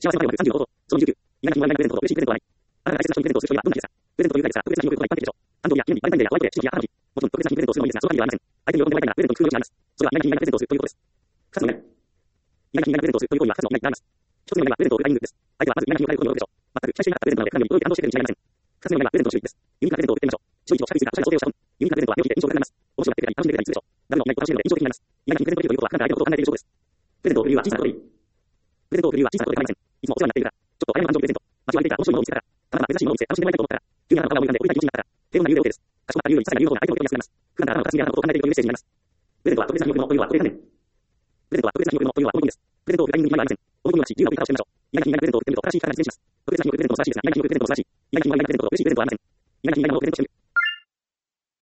幸せの場合は35と、その29、意外な金は意外なプレゼントと嬉しいプレゼントはない。あなたが大切な人にプレゼントをする人にはどんな人ですか？プレゼントをいう回ですが、特別な日をいっぱいパーティーでしょう。誕生日や記念日、バレンタインデーやホワイトデー、父の日や母の日、もちろん特別な日にプレゼントをするのもいいですが、その場合ではありません。相手に喜んでもらいたいなら、プレゼントに工夫をします。それは意外な金がプレゼントをするということです。二つの面。意外な金がプレゼントをするという行為は二つの面になります。一つ目の面はプレゼントを売るタイミングです。相手はまず意外な金を買えることに喜ぶでしょう。全く期待していなかったプレゼントなので、何より驚いて感動しているに違いありません。二つ目の面はプレゼントの収益です。ユニークなプレゼントを売ってみましょう。収益を社会するが、おしゃれな想定をした本。ユニークなプレゼントは目を引いて印象深くなります。面白くなってくれたり、楽しんでくれたりするでしょう。誰もないことを楽しむので印象的になります。意外な金プレゼントをできるということは、あなたが相手のことを考えている証拠です。プレゼントを売る理由は小さなことでいい。プレゼントを売る理由は小さなことで構いません。いつもお世話になっているから、ちょっと早めの誕生日プレゼント。待ちわびていた面白いものを見つけたら、たまたま珍しいものを見つけ、楽しんでもらいたいと思ったら、急にあなたの顔が浮かんで送りたい気持ちになったら、平穏な理由で OK です。かしこまった理由よりさらな理由の方が相手のことを安くなります。普段からあなたの活にあなたのことを考えているというメッセージになります。プレゼントは特別な日送りのというのはこれ関連。プレゼントは特別な日送りのというのはこの意味です。プレゼントを売るタイミングに決まりありません。この意味は自由な売り方をしてみましょう。意外な金がプレゼントを売ってみると新しい価値が実現します。特別な日送りプレゼントも素晴らしいですが、意外な日送りプレゼントも素晴らしい。意外な金がプレゼントと嬉しいプレゼントはありません。意外な金が物をプレゼントしてみる。